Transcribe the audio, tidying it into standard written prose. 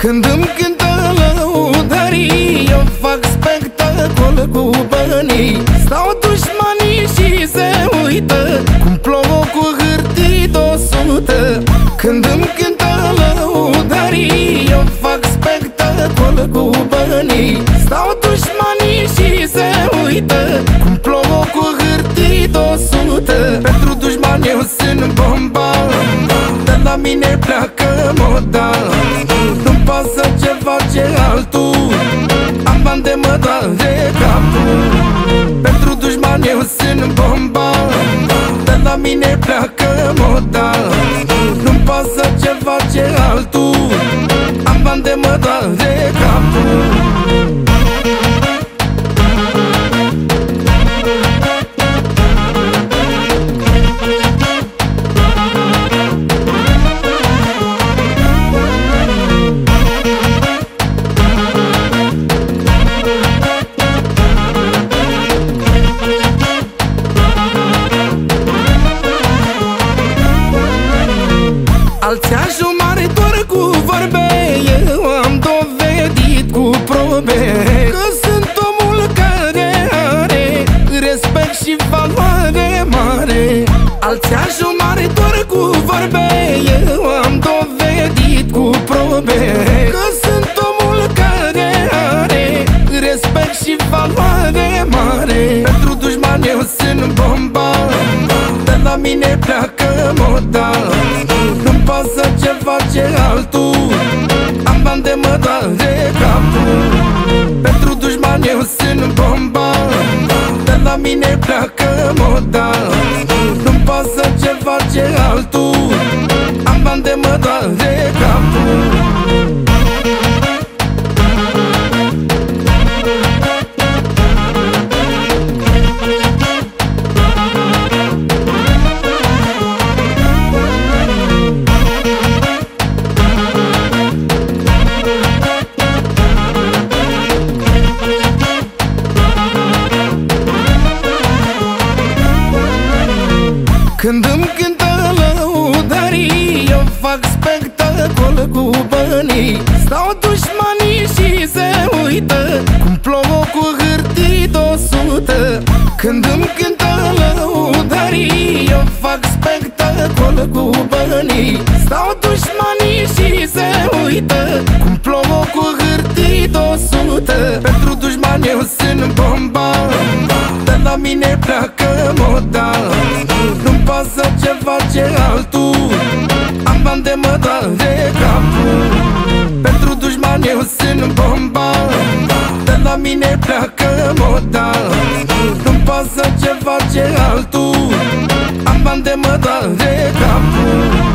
Când îmi cântă lăutarii, eu fac spectacol cu banii. Stau dușmanii și se uită cum plouă cu hârtii d-100. Când îmi cântă lăutarii, eu fac spectacol cu banii. Stau dușmanii și se uită cum plouă cu hârtii d-100. Pentru dușmani eu sunt bomba, de la mine pleacă moda. Nu-mi pasă ce face altul, am bani de mă doare capul. Pentru dușmani eu sunt bomba, de la mine pleacă moda. Nu-mi pasă ce face altul, am bani de mă doare capul. Alții ajumare doar cu vorbe, eu am dovedit cu probe că sunt omul care are respect și valoare mare. Alții ajumare doar cu vorbe, eu am dovedit cu probe că sunt omul care are respect și valoare mare. Pentru dușmani eu sunt bomba, de la mine pleacă moda. Nu-mi pasă ce face altul, am bani de mă doare capul. Pentru dușmani eu sunt bomba, de la mine pleacă moda. Nu-mi pasă ce face altul, am bani de mă doare capul. Când îmi cântă lăutarii, eu fac spectacol cu banii. Stau dușmanii și se uită cum plouă cu hârtii d-100. Când îmi cântă lăutarii, eu fac spectacol cu banii. Stau dușmanii și se uită cum plouă cu hârtii d-100. Pentru dușmani eu sunt bomba, de la mine pleacă moda. Nu-mi pasă ce face altul, am bani de mă doare capul. Pentru dușmani eu sunt bomba, de la mine pleacă moda. Nu-mi pasă ce face altul, am bani de mă doare capul.